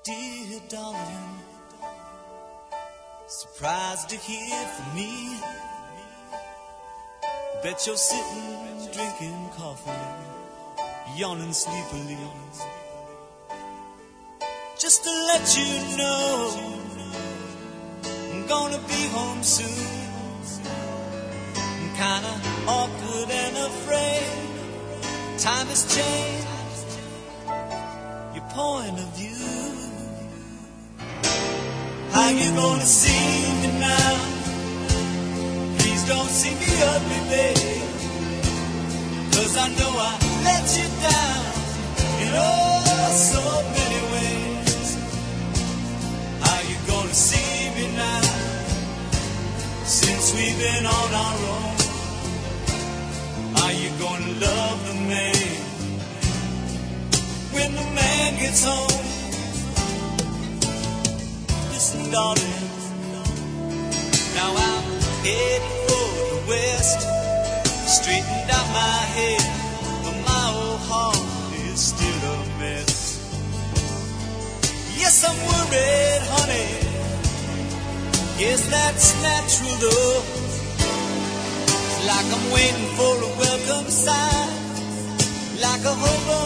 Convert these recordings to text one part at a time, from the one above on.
Dear darling, surprised to hear from me. Bet you're sitting, drinking coffee, yawning sleepily. Just to let you know, I'm gonna be home soon. I'm kinda awkward and afraid. Time has changed your point of view. How you gonna see me now? Please don't see me ugly, babe, 'cause I know I let you down in oh so many ways. How you gonna see me now? Since we've been on our own, are you gonna love the man when the man gets home? Listen, darling, now I'm headed for the west. Straightened out my head, but my old heart is still a mess. Yes, I'm worried, honey. Yes, that's natural, though. It's like I'm waiting for a welcome sign, like a hobo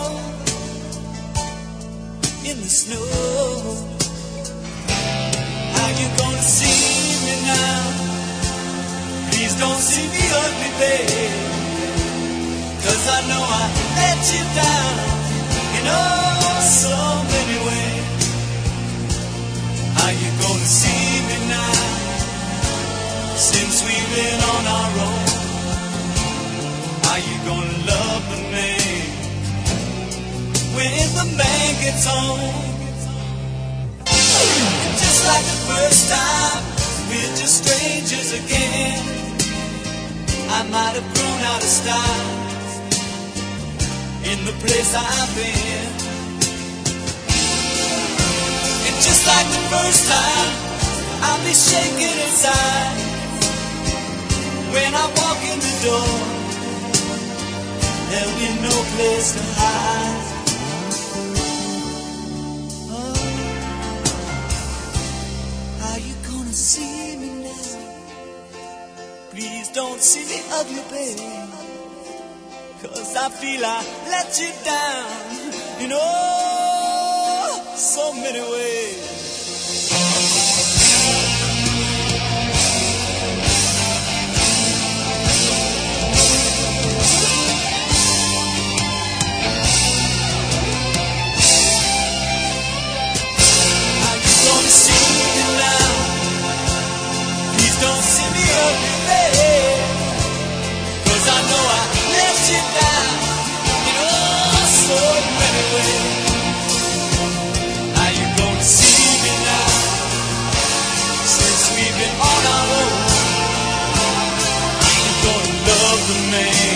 in the snow. How you gonna see me now? Please don't see me ugly, babe, 'cause I know I let you down in oh so many ways. How you gonna see me now? Since we've been on our own, how you gonna love the man when the man gets home? Just like the first time, we're just strangers again. I might have grown out of style in the place I've been. And just like the first time, I'll be shaking inside when I walk in the door. There'll be no place to hide. See me now. Please don't see me ugly, babe, 'cause I feel I let you down in oh so many ways. How you gonna see me now? Don't see me ugly, babe, 'cause I know I let you down in oh so many ways. How you gonna see me now? Since we've been on our own, are you gonna love the man